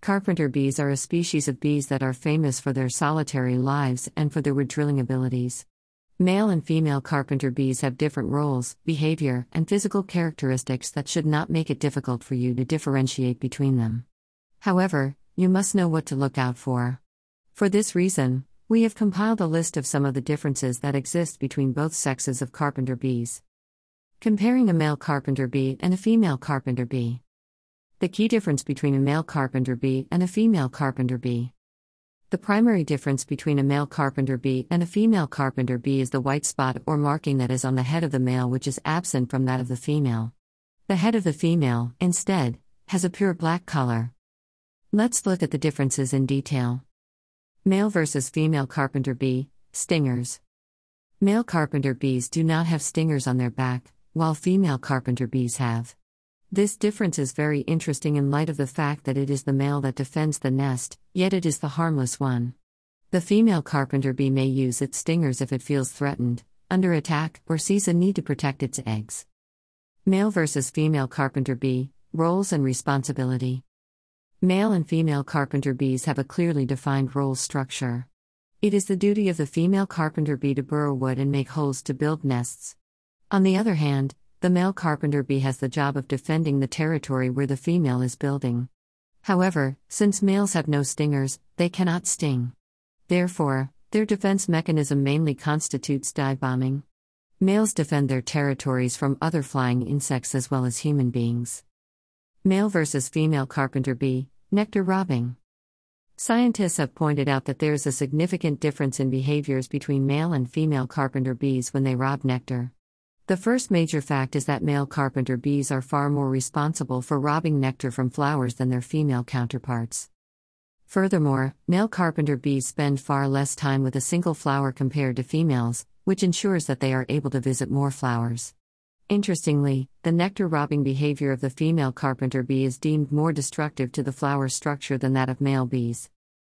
Carpenter bees are a species of bees that are famous for their solitary lives and for their wood drilling abilities. Male and female carpenter bees have different roles, behavior, and physical characteristics that should not make it difficult for you to differentiate between them. However, you must know what to look out for. For this reason, we have compiled a list of some of the differences that exist between both sexes of carpenter bees. Comparing a male carpenter bee and a female carpenter bee. The key difference between a male carpenter bee and a female carpenter bee. The primary difference between a male carpenter bee and a female carpenter bee is the white spot or marking that is on the head of the male, which is absent from that of the female. The head of the female, instead, has a pure black color. Let's look at the differences in detail. Male versus female carpenter bee, stingers. Male carpenter bees do not have stingers on their back, while female carpenter bees have. This difference is very interesting in light of the fact that it is the male that defends the nest, yet it is the harmless one. The female carpenter bee may use its stingers if it feels threatened, under attack, or sees a need to protect its eggs. Male versus female carpenter bee, roles and responsibility. Male and female carpenter bees have a clearly defined role structure. It is the duty of the female carpenter bee to burrow wood and make holes to build nests. On the other hand, the male carpenter bee has the job of defending the territory where the female is building. However, since males have no stingers, they cannot sting. Therefore, their defense mechanism mainly constitutes dive bombing. Males defend their territories from other flying insects as well as human beings. Male versus female carpenter bee, nectar robbing. Scientists have pointed out that there is a significant difference in behaviors between male and female carpenter bees when they rob nectar. The first major fact is that male carpenter bees are far more responsible for robbing nectar from flowers than their female counterparts. Furthermore, male carpenter bees spend far less time with a single flower compared to females, which ensures that they are able to visit more flowers. Interestingly, the nectar robbing behavior of the female carpenter bee is deemed more destructive to the flower structure than that of male bees.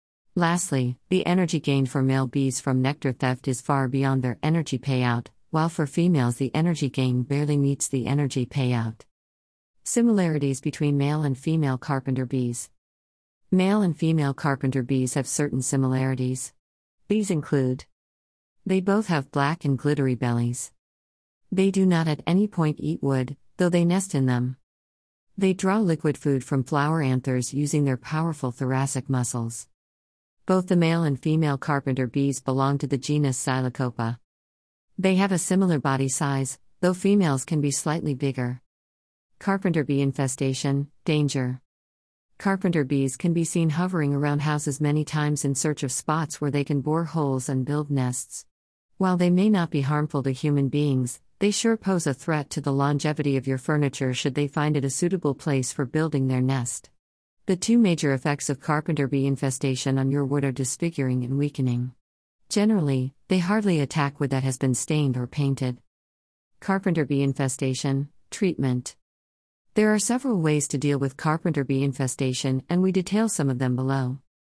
Lastly, the energy gained for male bees from nectar theft is far beyond their energy payout, while for females the energy gain barely meets the energy payout. Similarities between male and female carpenter bees. Male and female carpenter bees have certain similarities. These include: they both have black and glittery bellies. They do not at any point eat wood, though they nest in them. They draw liquid food from flower anthers using their powerful thoracic muscles. Both the male and female carpenter bees belong to the genus Psilocopa. They have a similar body size, though females can be slightly bigger. Carpenter bee infestation, danger. Carpenter bees can be seen hovering around houses many times in search of spots where they can bore holes and build nests. While they may not be harmful to human beings, they sure pose a threat to the longevity of your furniture should they find it a suitable place for building their nest. The two major effects of carpenter bee infestation on your wood are disfiguring and weakening. Generally, they hardly attack wood that has been stained or painted. Carpenter bee infestation, treatment. There are several ways to deal with carpenter bee infestation, and we detail some of them below.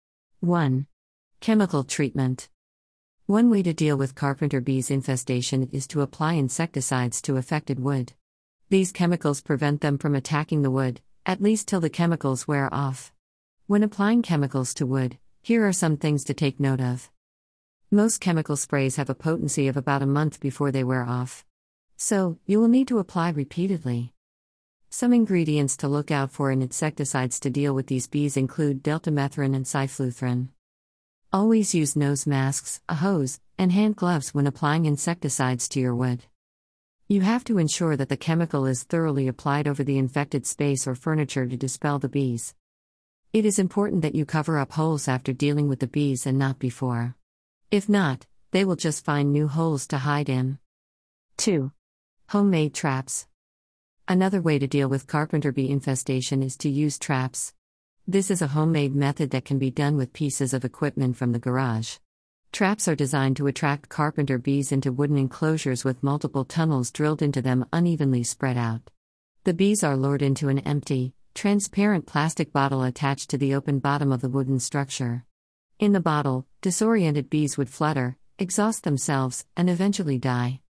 1. Chemical treatment. One way to deal with carpenter bees infestation is to apply insecticides to affected wood. These chemicals prevent them from attacking the wood, at least till the chemicals wear off. When applying chemicals to wood, here are some things to take note of. Most chemical sprays have a potency of about a month before they wear off. So, you will need to apply repeatedly. Some ingredients to look out for in insecticides to deal with these bees include deltamethrin and cyfluthrin. Always use nose masks, a hose, and hand gloves when applying insecticides to your wood. You have to ensure that the chemical is thoroughly applied over the infected space or furniture to dispel the bees. It is important that you cover up holes after dealing with the bees and not before. If not, they will just find new holes to hide in. 2. Homemade traps. Another way to deal with carpenter bee infestation is to use traps. This is a homemade method that can be done with pieces of equipment from the garage. Traps are designed to attract carpenter bees into wooden enclosures with multiple tunnels drilled into them unevenly spread out. The bees are lured into an empty, transparent plastic bottle attached to the open bottom of the wooden structure. In the bottle, disoriented bees would flutter, exhaust themselves, and eventually die.